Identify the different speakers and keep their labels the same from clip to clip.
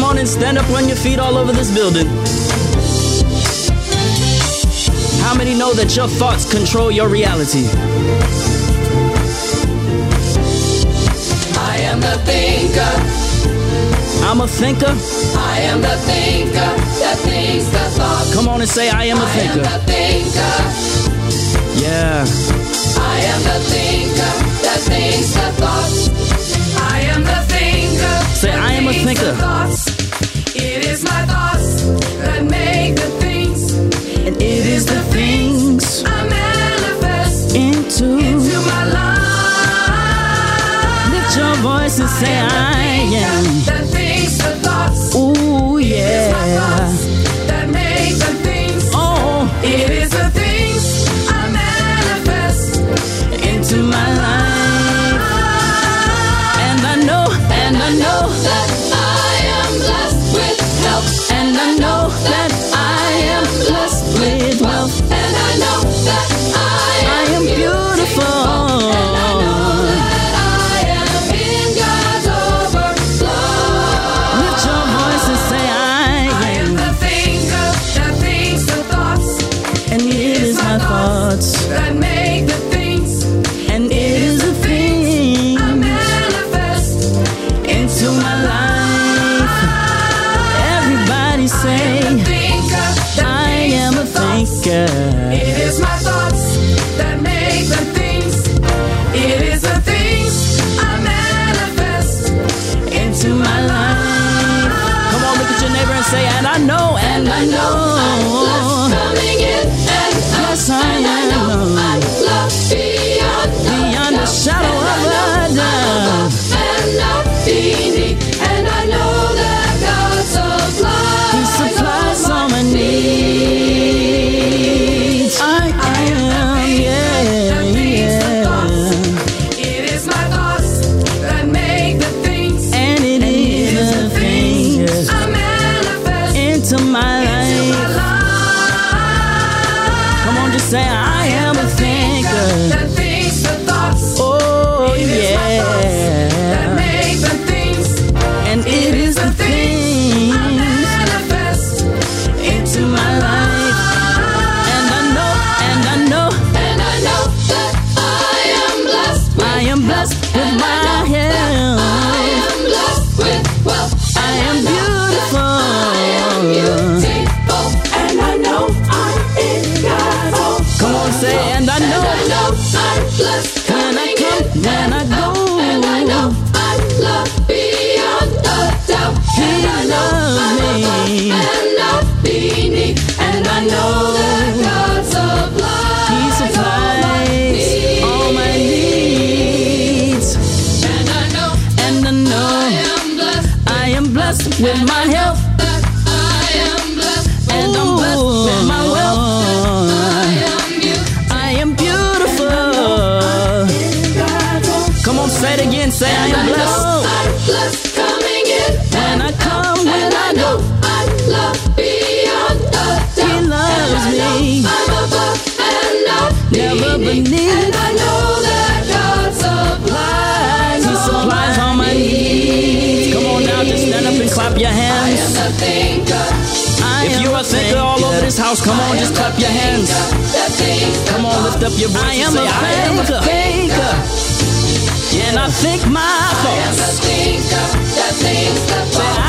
Speaker 1: on and stand up on your feet all over this building. How many know that your thoughts control your reality?
Speaker 2: I am the thinker.
Speaker 1: I'm a thinker.
Speaker 2: I am the thinker that thinks the thoughts.
Speaker 1: Come on and say, I am a thinker.
Speaker 2: I am the thinker.
Speaker 1: Yeah.
Speaker 2: I am the thinker that thinks the thoughts. I am the thinker.
Speaker 1: Say, I am a thinker.
Speaker 2: It is my thoughts that make the things.
Speaker 1: And it is the things
Speaker 2: I manifest
Speaker 1: into
Speaker 2: my life.
Speaker 1: Lift your voice and say, I am.
Speaker 2: That thinks the thoughts.
Speaker 1: Ooh, yeah.
Speaker 2: It is my thoughts that make the things.
Speaker 1: Oh,
Speaker 2: it is the things I manifest
Speaker 1: into my life. And I know
Speaker 2: that I am blessed with health.
Speaker 1: And I know that I am blessed with wealth.
Speaker 2: And I know that I am
Speaker 1: beautiful.
Speaker 2: And I know that I am in God's overflow.
Speaker 1: Lift your voice and say, I am
Speaker 2: the thinker that thinks the thoughts.
Speaker 1: And it is my thoughts
Speaker 2: that make the things.
Speaker 1: And it is the thing
Speaker 2: I manifest
Speaker 1: into my life. Everybody say, I am a thinker.
Speaker 2: It is my thoughts that make the things. It is the things I manifest
Speaker 1: into my life. Come on, look at your neighbor and say, and I know
Speaker 2: I'm blessed coming in, and
Speaker 1: yes, I
Speaker 2: I'm loved
Speaker 1: beyond the shadow of a doubt.
Speaker 2: and not beneath. And I know that God supplies.
Speaker 1: He supplies all my needs. I am, yeah.
Speaker 2: It is my thoughts that make the things.
Speaker 1: And it is the things
Speaker 2: I manifest
Speaker 1: into my life. Come on, just say, I am a thinker.
Speaker 2: That thinks the thoughts.
Speaker 1: Oh, yeah.
Speaker 2: That make the things.
Speaker 1: And it is the things
Speaker 2: I manifest
Speaker 1: into my life. And I know
Speaker 2: that I am blessed.
Speaker 1: I am blessed with my health.
Speaker 2: I am blessed with wealth.
Speaker 1: I am beautiful.
Speaker 2: And I know I'm in God's.
Speaker 1: Come on, say, and I know
Speaker 2: I'm blessed
Speaker 1: when I come, when I go.
Speaker 2: And I know I'm loved beyond a doubt.
Speaker 1: He loves me.
Speaker 2: And not beneath. And I know that God supplies.
Speaker 1: He supplies all my needs.
Speaker 2: And I know
Speaker 1: I am blessed with my health.
Speaker 2: I am blessed.
Speaker 1: And I'm blessed with my wealth. I am beautiful. Come on, say it again. Say, I am blessed.
Speaker 2: I'm blessed coming in.
Speaker 1: When I come, when I go.
Speaker 2: I'm loved beyond a doubt.
Speaker 1: He loves me.
Speaker 2: I'm above and not
Speaker 1: Never beneath.
Speaker 2: And I know that God supplies.
Speaker 1: He supplies all my needs. Come on now, just stand up and clap your hands.
Speaker 2: I am the thinker.
Speaker 1: If you're a thinker all over this house, come on, just clap your hands. Come on, lift up your voice and say, I am a thinker. And I think my thoughts.
Speaker 2: I am the thinker that thinks the thoughts.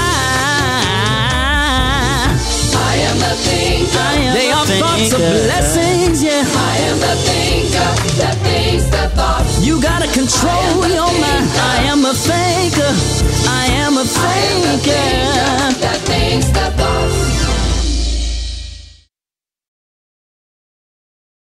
Speaker 2: I am the thinker.
Speaker 1: They are thoughts of blessings, yeah.
Speaker 2: I am the thinker that thinks the thoughts.
Speaker 1: You gotta control your mind. I am a thinker. I am a thinker.